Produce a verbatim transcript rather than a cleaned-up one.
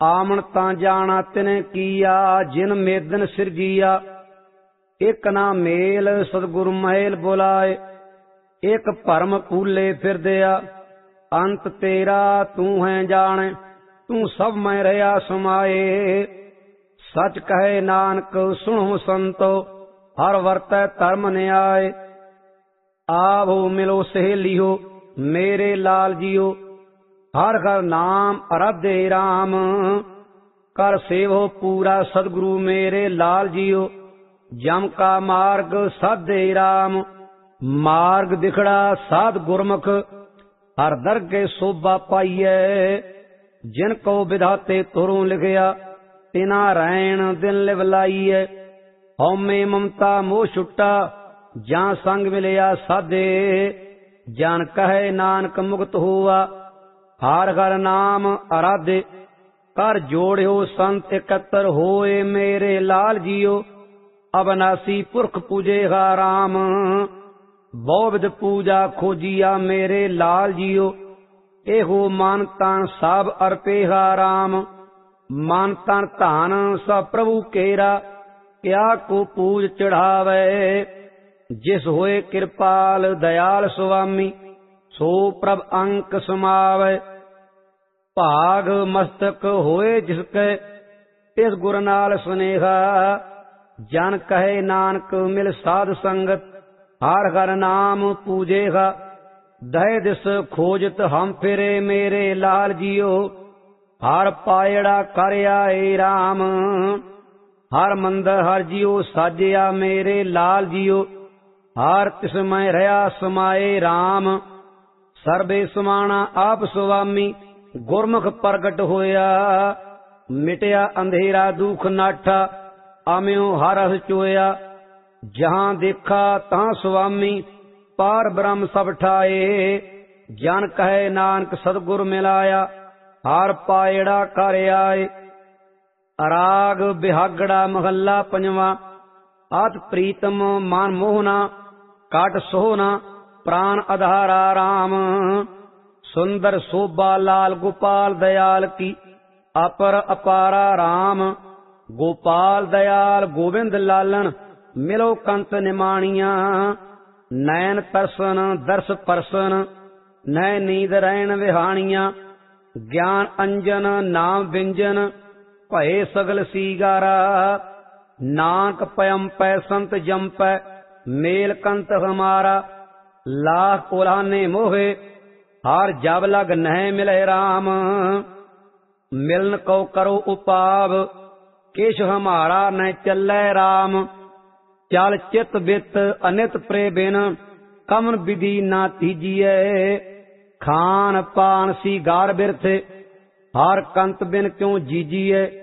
आमन तां जाना तिने किया, जिन मेदन सिरजिया। एक ना मेल सतगुरु महल बुलाए, एक भरम भूले फिर दिया। अंत तेरा तू है जाने, तू सब में रहा समाए। सच कहे नानक सुनो संतो, हर वर्तै धर्म न्याय। आवो मिलो सहेलियो मेरे लाल जियो, हर हर नाम आराधे राम। कर सेवो पूरा सदगुरु मेरे लाल जियो, जम का मार्ग साधे राम। मार्ग दिखड़ा साध गुरमुख, हर दरगे शोभा पाइयै। जिनको विधाते तुरों लिखिया, तिना रैन दिन लिव लाइयै। हौमे ममता मोह छुट्टा, जां संग मिलिया साधे। जान कहे नानक मुक्त हुआ, हर हर नाम आराधे। कर जोड़ियो संत एकत्र होए मेरे लाल जियो। अविनाशी पुरख पूजेगा राम, बहुविध पूजा खोजिया मेरे लाल जियो। एहो मन तन सब अर्पेगा राम, मन तन धन सब प्रभु केरा। क्या को पूज चढ़ावे, जिस होए कृपाल दयाल स्वामी। सो प्रभ अंक समावे, भाग मस्तक होए जिसके। इस गुर नाल स्नेहा, जन कहे नानक मिल साध संगत। हर हर नाम पूजेगा, दह दिस खोजत हम फिरे मेरे लाल जियो। हर पायड़ा कर आए राम, हर मंदिर हर जियो साजिया मेरे लाल जियो। हर तिसमय रहा समाए राम, सर्बे समाना आप स्वामी। गुरमुख प्रगट होया, मिटया अंधेरा दुख नाठा। आम्यो हर रस चोया, जहां देखा तां स्वामी। पार ब्रह्म सब ठाए, जन कहे नानक सतगुर मिलाया। हर पायड़ा कर आए। राग बिहागड़ा महला पंजवा। अत प्रीतम मान मोहना, काट सोहना प्राण आधारा राम। सुंदर शोभा लाल गोपाल दयाल की, अपर अपारा राम। गोपाल दयाल गोविंद लालन, मिलो कंत निमाणिया। नैन तरसन दर्श परसन, नै नींद रैन विहाणिया। ज्ञान अंजन नाम व्यंजन, भये सगल सीगारा। नानक पयम पै संत जम पै, मेल कंत हमारा। लाख उलाने मोहे, हार जब लग नह मिले राम। मिलन को करो उपाव, केश हमारा न चलै राम। चल चित बित अनित प्रे बिन, कमन विधि ना तीजिए। खान पान सी गार बिरथे, हर कंत बिन क्यों जीजिए।